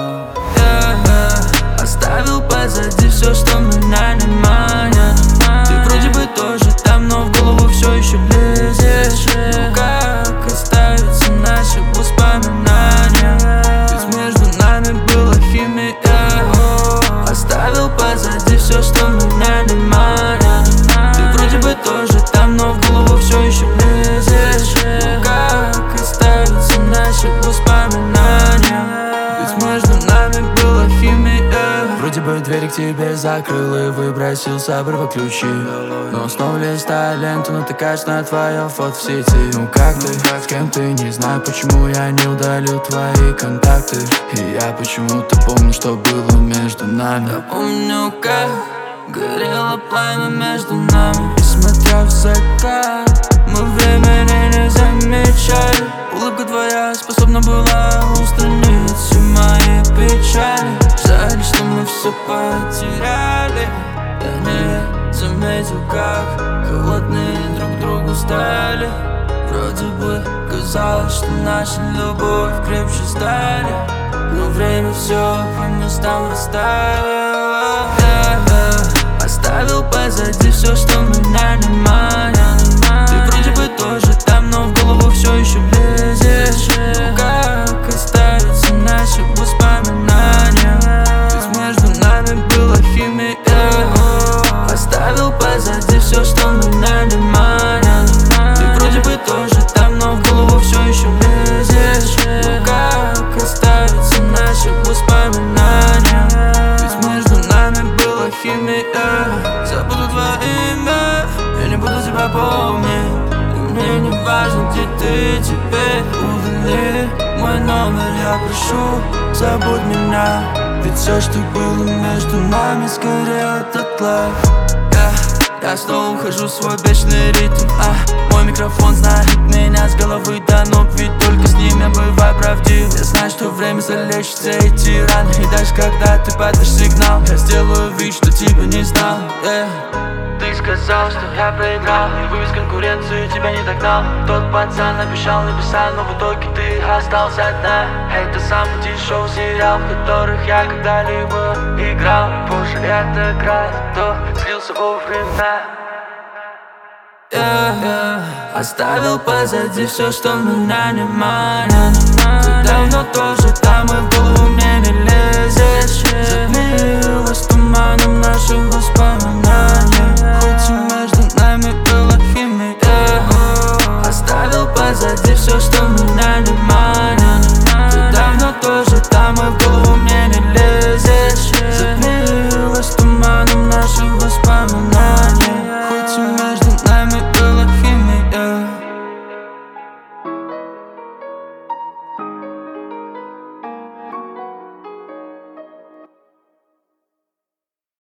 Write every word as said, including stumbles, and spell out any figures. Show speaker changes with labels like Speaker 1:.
Speaker 1: yeah, yeah. Оставил позади все, что меня не манит. Ты вроде бы тоже там, но в голову все еще лезешь. Ну как оставить наши воспоминания? Ведь между нами была химия. Оставил позади все, что меня не манит. Ты вроде бы тоже там, но в голову все еще лезешь. Ну как оставить наши воспоминания? Ведь между нами была химия.
Speaker 2: Вроде бы дверь к тебе закрыл и выбросил с обрыва ключи, но снова листаю ленту, натыкаешь на твое фото в сети. Ну как ты, с кем ты, не знаю, почему я не удалил твои контакты. И я почему-то помню, что было между нами.
Speaker 1: Я помню, как горело пламя между нами. И смотря в закат, мы времени не замечали. Улыбка твоя способна была устранить все мои печали. Жаль, что мы все потеряли. Я не заметил, как холодные друг другу стали. Вроде бы казалось, что наша любовь крепче стали, но время все по местам расставило. Yeah, yeah. Оставил позади все, что меня не манит. Ты вроде бы тоже там, но в голову все еще лезешь. Ну как оставить наши воспоминания? Ведь между нами была химия. Оставил позади все, что меня не манит. Ты вроде бы тоже там, но в голову все еще лезешь. Ну как оставить наши воспоминания? Ведь между нами была химия. Забуду твое имя, я не буду тебя помнить. И мне не важно, где ты теперь. Удали мой номер, я прошу, забудь меня. Ведь все, что было между нами, сгорело дотла. Я снова ухожу в свой вечный ритм, а мой микрофон знает меня с головы до ног. Ведь только с ним я бываю правдив. Я знаю, что время залечит все эти раны. И даже когда ты подашь сигнал, я сделаю вид, что тебя не знал, yeah. Ты сказал, что я проиграл, и вывез конкуренцию, тебя не догнал. Тот пацан обещал, написал, но в итоге ты остался одна. Это самый дешевый сериал, в которых я когда-либо играл. Позже эта игра, то слился вовремя. Yeah, yeah. Оставил позади все, что меня не манит. Ты давно тоже там, и в голову